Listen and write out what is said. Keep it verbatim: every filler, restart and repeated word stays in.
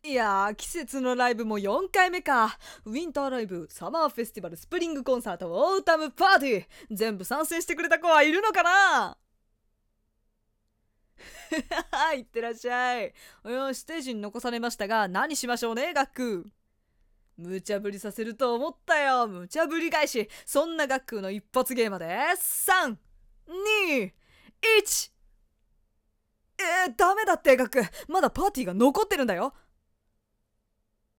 いやー、季節のライブもよんかいめか。ウィンターライブ、サマーフェスティバル、スプリングコンサート、オータムパーティー。全部参戦してくれた子はいるのかな？いってらっしゃい。よし、ステージに残されましたが、何しましょうね、ガック。無茶ぶりさせると思ったよ。無茶ぶり返し。そんなガックの一発芸まで。さん、に、いち。えー、ダメだってガック。まだパーティーが残ってるんだよ。